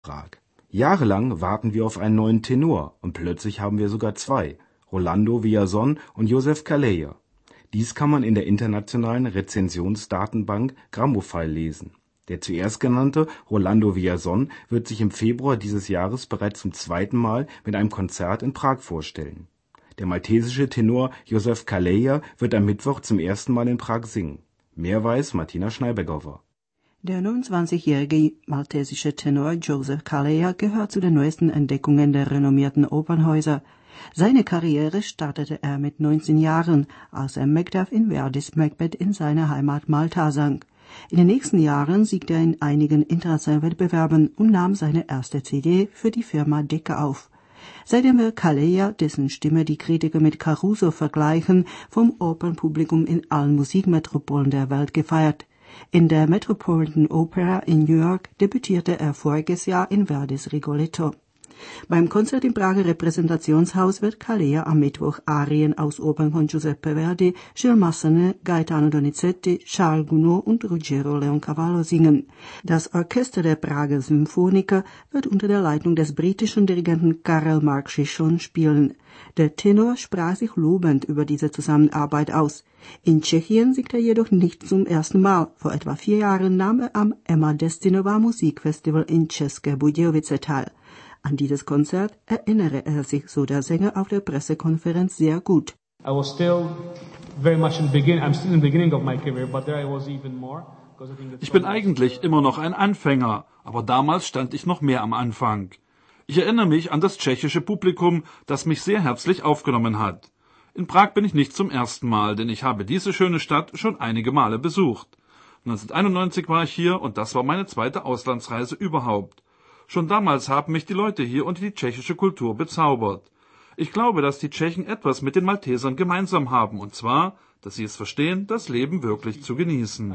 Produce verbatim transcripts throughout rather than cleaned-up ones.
Prag. Jahrelang warten wir auf einen neuen Tenor und plötzlich haben wir sogar zwei, Rolando Villazón und Joseph Calleja. Dies kann man in der internationalen Rezensionsdatenbank Gramophile lesen. Der zuerst genannte, Rolando Villazón, wird sich im Februar dieses Jahres bereits zum zweiten Mal mit einem Konzert in Prag vorstellen. Der maltesische Tenor Joseph Calleja wird am Mittwoch zum ersten Mal in Prag singen. Mehr weiß Martina Schneibergauer. Der neunundzwanzigjährige maltesische Tenor Joseph Calleja gehört zu den neuesten Entdeckungen der renommierten Opernhäuser. Seine Karriere startete er mit neunzehn Jahren, als er Macduff in Verdis Macbeth in seiner Heimat Malta sang. In den nächsten Jahren siegte er in einigen internationalen Wettbewerben und nahm seine erste C D für die Firma Decca auf. Seitdem wird Calleja, dessen Stimme die Kritiker mit Caruso vergleichen, vom Opernpublikum in allen Musikmetropolen der Welt gefeiert. In der Metropolitan Opera in New York debütierte er voriges Jahr in Verdis Rigoletto. Beim Konzert im Prager Repräsentationshaus wird Calleja am Mittwoch Arien aus Opern von Giuseppe Verdi, Gilles Massenet, Gaetano Donizetti, Charles Gounod und Ruggero Leoncavallo singen. Das Orchester der Prager Symphoniker wird unter der Leitung des britischen Dirigenten Karel Mark Chichon spielen. Der Tenor sprach sich lobend über diese Zusammenarbeit aus. In Tschechien singt er jedoch nicht zum ersten Mal. Vor etwa vier Jahren nahm er am Emma Destinova Musikfestival in České Budějovice teil. An dieses Konzert erinnere er sich, so der Sänger auf der Pressekonferenz, sehr gut. I was still very much in the beginning. I'm still in the beginning of my career, but there I was even more. Ich bin eigentlich immer noch ein Anfänger, aber damals stand ich noch mehr am Anfang. Ich erinnere mich an das tschechische Publikum, das mich sehr herzlich aufgenommen hat. In Prag bin ich nicht zum ersten Mal, denn ich habe diese schöne Stadt schon einige Male besucht. neunzehnhunderteinundneunzig war ich hier und das war meine zweite Auslandsreise überhaupt. Schon damals haben mich die Leute hier und die tschechische Kultur bezaubert. Ich glaube, dass die Tschechen etwas mit den Maltesern gemeinsam haben, und zwar, dass sie es verstehen, das Leben wirklich zu genießen.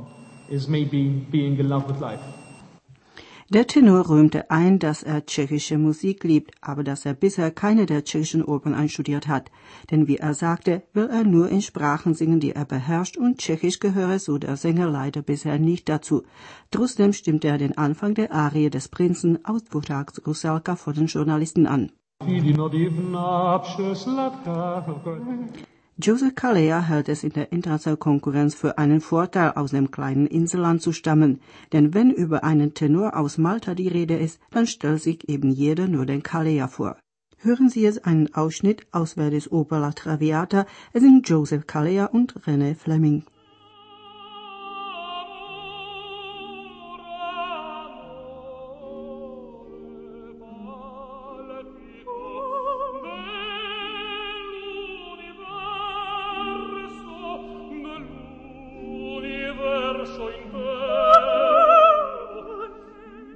Der Tenor rühmte ein, dass er tschechische Musik liebt, aber dass er bisher keine der tschechischen Opern einstudiert hat. Denn wie er sagte, will er nur in Sprachen singen, die er beherrscht, und Tschechisch gehöre, so der Sänger, leider bisher nicht dazu. Trotzdem stimmte er den Anfang der Arie des Prinzen aus Dvořáks Rusalka vor den Journalisten an. Joseph Calleja hält es in der internationalen Konkurrenz für einen Vorteil, aus dem kleinen Inselland zu stammen. Denn wenn über einen Tenor aus Malta die Rede ist, dann stellt sich eben jeder nur den Calleja vor. Hören Sie jetzt einen Ausschnitt aus Verdis Oper La Traviata. Es sind Joseph Calleja und René Fleming. So in